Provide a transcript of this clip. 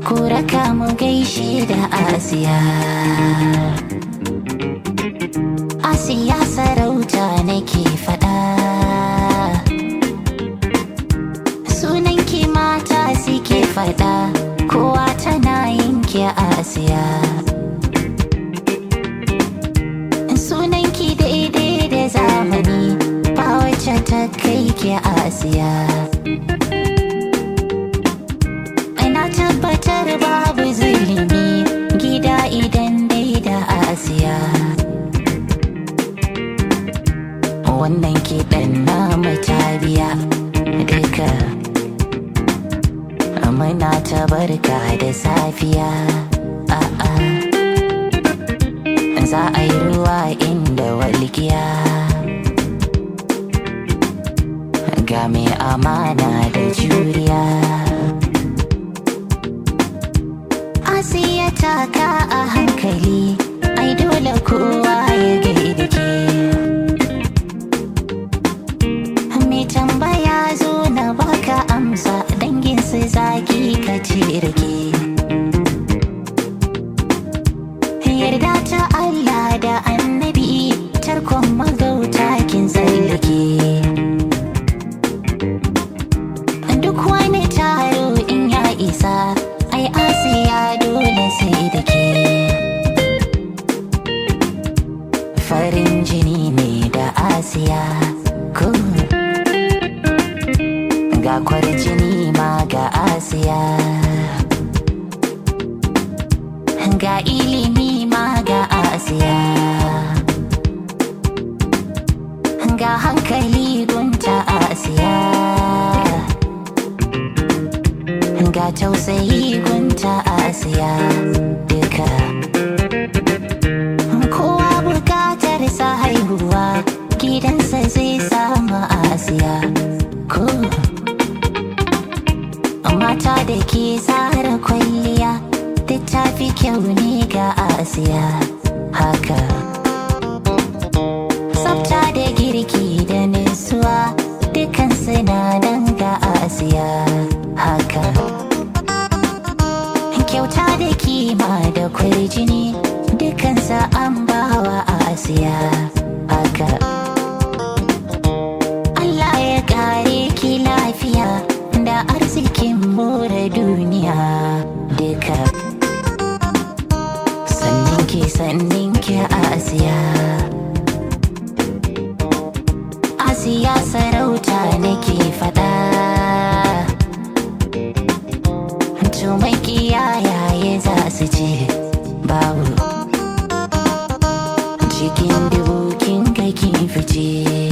ku raka mu gaishe da Asiya. Asiya sarauta nake faɗa, sunanki mata suke faɗa, kowa tana yinki Asiya. Sunanki daidai da zamani, ba wacce ta kai ki Asiya. Ina tabbatar babu zulumi gida idan dai da Asiya. Wannan kiɗan na matabiya duka muna ta barka da safiya. A'a, za a yi ruwa inda walƙiya, ga mai amana da juriya. Asiya taka a hankali, ai dole kowa ya gaida ke. Mai tambaya zo na baka amsa, dangin su zaki ka ce rake. Yarda ta Allah da annabi, tarkon magauta kin tsallake. Duk wani taro in ya isa, ai Asiya dole sai da ke. Farin jini ne da Asiya, ga kwarjini ma ga Asiya, ga ilimi ma ga Asiya, ga hankali gunta Asiya, ga tausayi gunta Asiya. Duka kowa bukatar sa haihuwa, gidansa zai samu Asiya. Mata da ke tsara kwalliya, duk tafi kyau ne ga Asiya. Haka tsafta da girki da nutsuwa, dukan sinadan ga Asiya. Haka kyauta da kima da kwarjini, dukansa an bawa Asiya. Haka Allah ya kare ki lafiya da arzikin more duniya duka. Sannin ki Asiya. Asiya sarauta nake faɗa, to makiya yaye za su ce babu, cikin dubu kin ga kin fice.